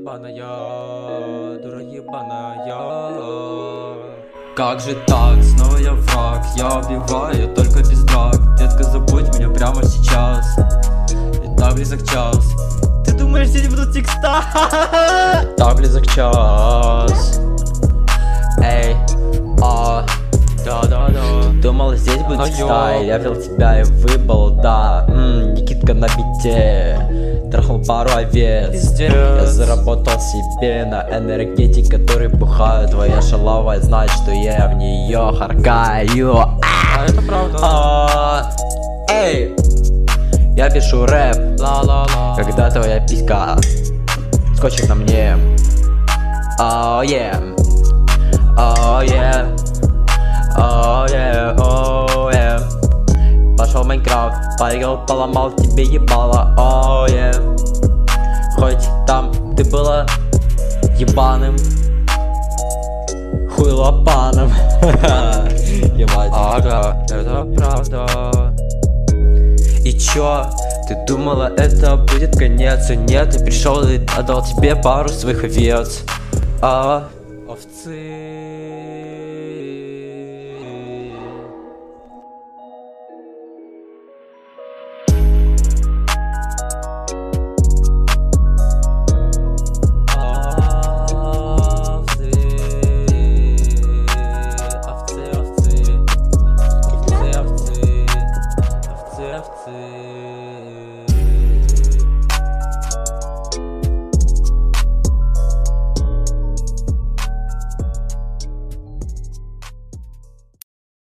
ебаная, дура ебаная. Как же так, снова я враг, я убиваю только без драк. Детка, забудь меня прямо сейчас, и так близок час. Ты думаешь, здесь будут текста? Так близок час. Эй, да. думал, здесь будет стайл, я вел тебя и выбыл, да. Никитка на бите, трахнул пару овец. Пиздец. Я заработал себе на энергетик, который бухаю. Твоя шалава знает, что я в нее харкаю. Это правда. Эй, я пишу рэп, Ла-ла-ла. когда твоя писька скочит на мне. Oh yeah, oh yeah, oh yeah, oh yeah. Пошел в Майнкрафт, поиграл, поломал тебе ебало. Oh yeah. Хоть там ты была ебаным хуйлопаном. Ебать. Ага, это правда. И чё? Ты думала, это будет конец? И нет, я пришел и отдал тебе пару своих овец. Овцы.